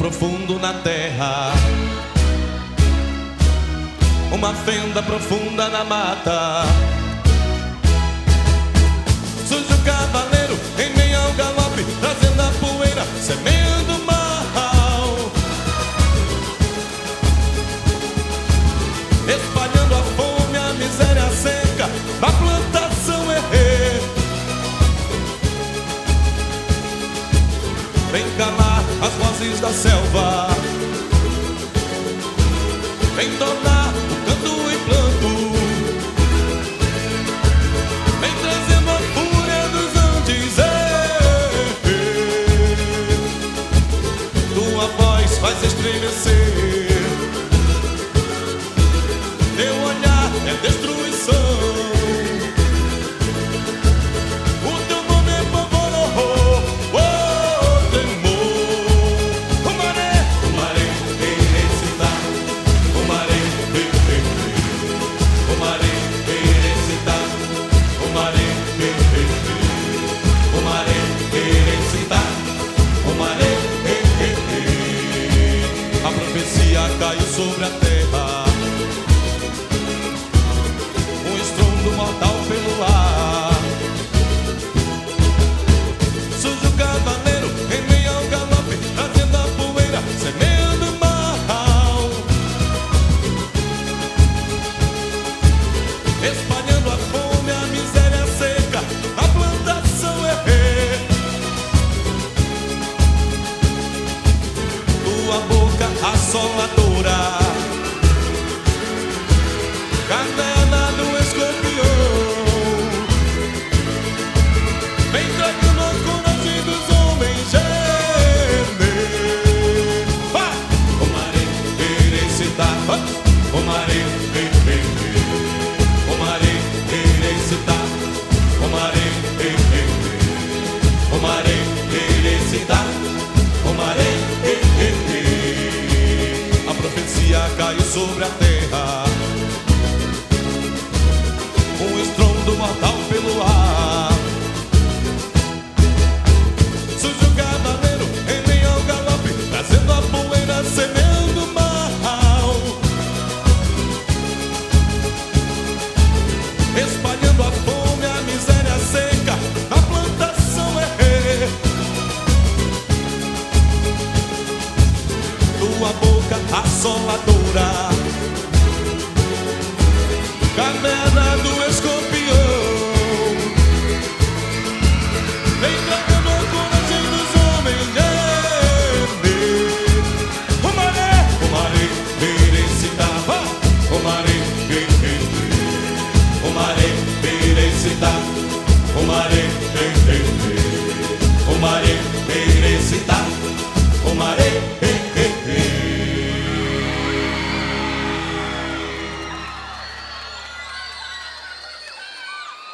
profundo na terra, uma fenda profunda na mata. Surge o cavaleiro em meio ao galope, trazendo a poeira, semeando o mal, espalhando a fome, a miséria seca na plantação. Vem calar as vozes da selva, vem tornar o canto em planto, vem trazendo a fúria dos Andes. Tua voz faz estremecer, teu olhar é destruição. Caiu sobre a terra, um estrondo mortal pelo ar. Surge o cavaleiro em meio ao galope, trazendo a poeira, semeando o mal, espalhando a fome, a miséria seca, a plantação tua boca assoladora, cadena do escorpião, vem tragando a coragem dos homens. O maré recita, o maré o maré recita, o maré o maré recita, o maré. A profecia caiu sobre a terra, um estrondo mortal pelo ar. Surge o cavaleiro em meio ao galope, trazendo a poeira, semeando o mal, espalhando a fome, a miséria seca na plantação. Tua boca assoladora, caverna do escorpião, vem tragando a coragem dos homens. O maré recitava, o maré recitava, o maré